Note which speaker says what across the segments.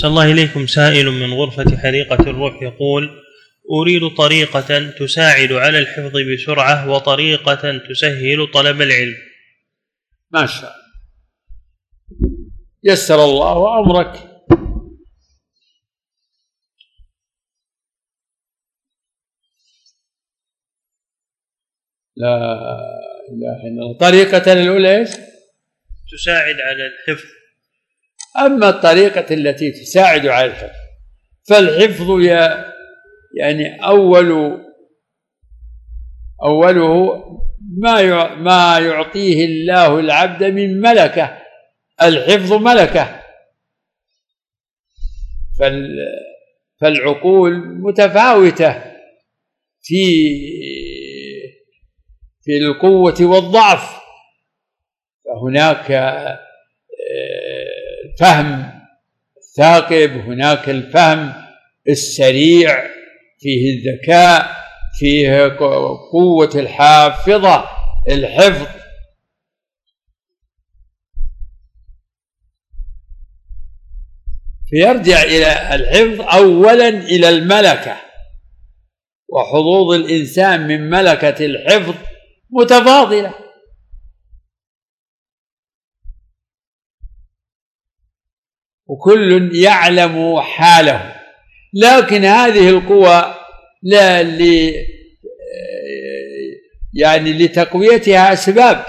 Speaker 1: أحسن الله إليكم. سائل من غرفة حديقة الروح يقول: أريد طريقة تساعد على الحفظ بسرعة وطريقة تسهل طلب العلم.
Speaker 2: ما شاء الله، يسر الله أمرك. لا إله إلا الله. طريقة الأولى إيش؟
Speaker 1: تساعد على الحفظ.
Speaker 2: أما الطريقة التي تساعد على الحفظ فالحفظ يعني أوله ما يعطيه الله العبد من ملكة. الحفظ ملكة، فالعقول متفاوتة في القوة والضعف، فهناك الفهم الثاقب، هناك الفهم السريع، فيه الذكاء، فيه قوة الحافظة الحفظ. فيرجع إلى الحفظ أولا إلى الملكة، وحظوظ الإنسان من ملكة الحفظ متفاضلة، وكل يعلم حاله، لكن هذه القوى لا يعني لتقويتها أسباب.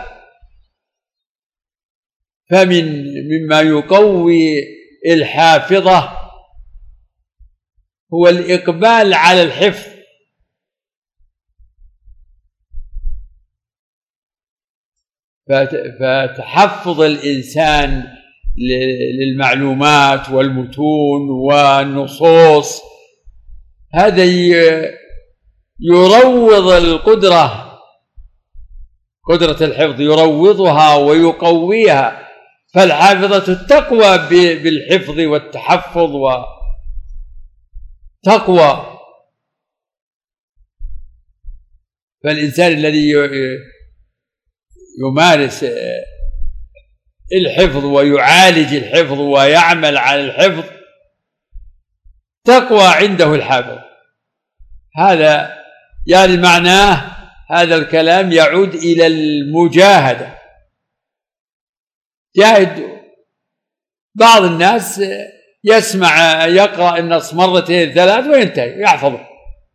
Speaker 2: مما يقوي الحافظة هو الإقبال على الحفظ، فتحفظ الإنسان للمعلومات والمتون والنصوص، هذا يروض قدرة الحفظ، يروضها ويقويها. فالحافظة تقوى بالحفظ والتحفظ وتقوى. فالإنسان الذي يمارس الحفظ ويعالج الحفظ ويعمل على الحفظ تقوى عنده الحافظ. هذا يعني معناه هذا الكلام يعود إلى المجاهدة. جاهد. بعض الناس يسمع يقرأ النص مرتين ثلاث وينتهي يحفظه،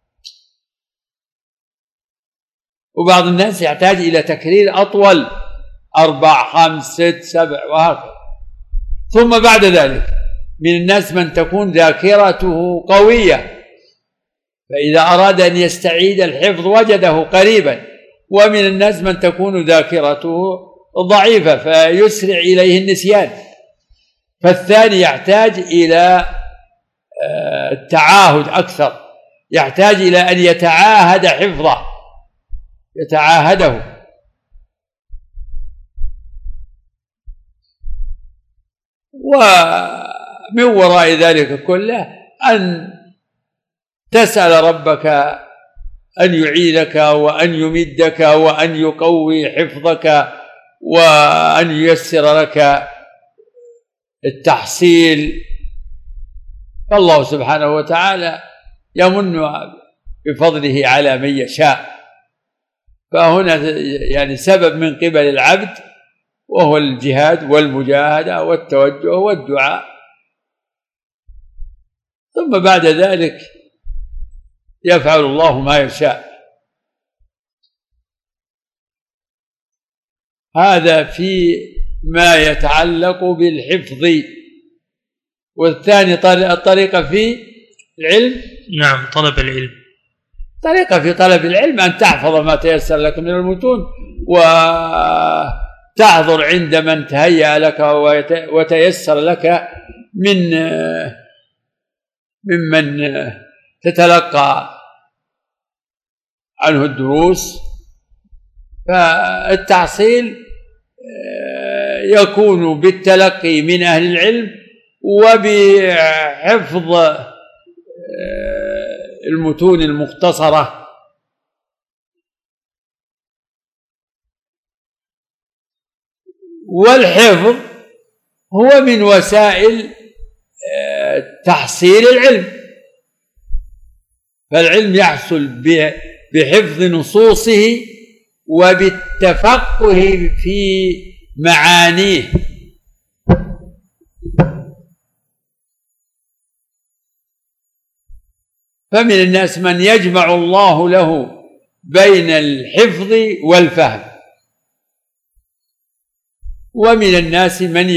Speaker 2: وبعض الناس يحتاج إلى تكرير أطول، 4 5 6 7 وهكذا. ثم بعد ذلك من الناس من تكون ذاكرته قوية، فإذا أراد أن يستعيد الحفظ وجده قريبا، ومن الناس من تكون ذاكرته ضعيفة فيسرع إليه النسيان. فالثاني يحتاج إلى التعاهد أكثر، يحتاج إلى أن يتعاهد حفظه، يتعاهده. ومن وراء ذلك كله أن تسأل ربك أن يعينك وأن يمدك وأن يقوي حفظك وأن ييسر لك التحصيل. فالله سبحانه وتعالى يمن بفضله على من يشاء، فهنا يعني سبب من قبل العبد، وهو الجهاد والمجاهدة والتوجه والدعاء. ثم بعد ذلك يفعل الله ما يشاء. هذا في ما يتعلق بالحفظ. والثاني الطريقة في العلم.
Speaker 1: نعم، طلب العلم.
Speaker 2: طريقة في طلب العلم أن تحفظ ما تيسر لك من المتون، وتحضر عند من تهيأ لك وتيسر لك ممن تتلقى عنه الدروس. فالتحصيل يكون بالتلقي من أهل العلم وبحفظ المتون المختصرة. والحفظ هو من وسائل تحصيل العلم، فالعلم يحصل بحفظ نصوصه وبالتفقه في معانيه. فمن الناس من يجمع الله له بين الحفظ والفهم، ومن الناس من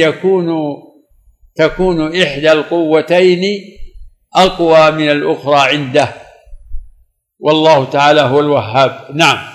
Speaker 2: تكون إحدى القوتين أقوى من الأخرى عنده، والله تعالى هو الوهاب. نعم.